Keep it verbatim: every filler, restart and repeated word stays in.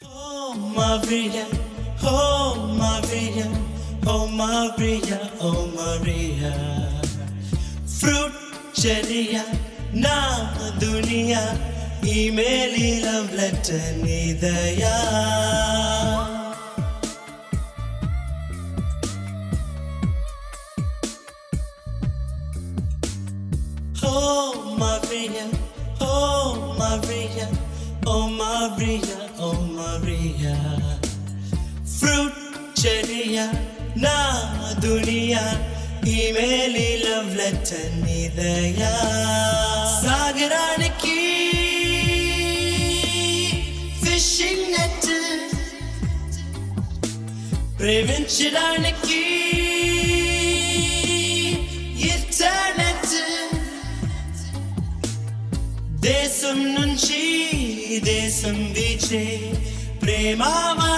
Oh Maria, oh Maria, oh Maria, oh Maria. Fruit cherry, na dunia, email love letter nidaya. Oh Maria, oh Maria, oh Maria, oh Maria. Fruit cherry, na dunia, email love letter nidaya. Sagaraniki fishing net, preventionaniki internet. దేశం నుంచి దేశం వీచే ప్రేమ